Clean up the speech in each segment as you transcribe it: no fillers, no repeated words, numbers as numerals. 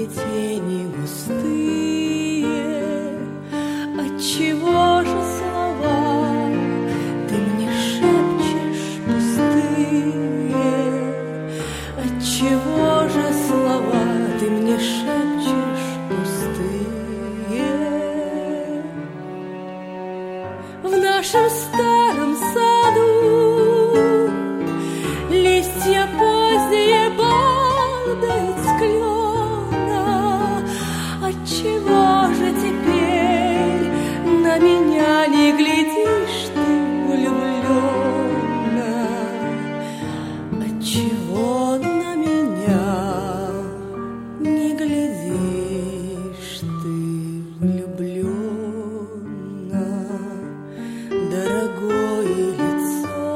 тени густые. Отчего же слова ты мне шепчешь пустые? Отчего же слова ты мне шепчешь пустые? В нашем старом саду листья поздние падают с клена. Отчего же теперь на меня не глядишь ты влюбленно? Отчего на меня не глядишь ты влюбленно? Дорогое лицо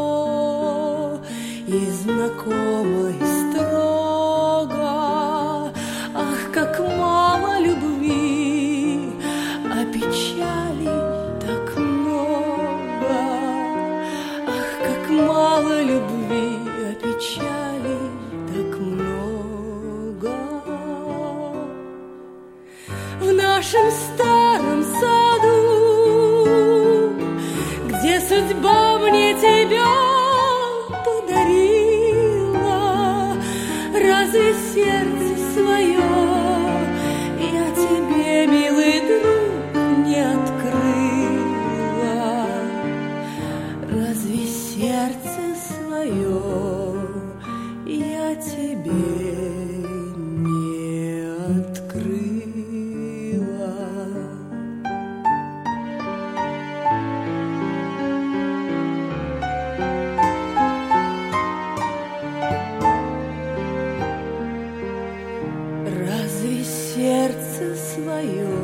и знакомо, и строго. Ах, как мало любви, а печали так много. Ах, как мало любви, а печали так много. В нашем старом саду, где судьба мне тебя подарила, разве сердце свое я тебе, милый друг, не открыла? Разве сердце свое я тебе не открыла? Разве сердце свое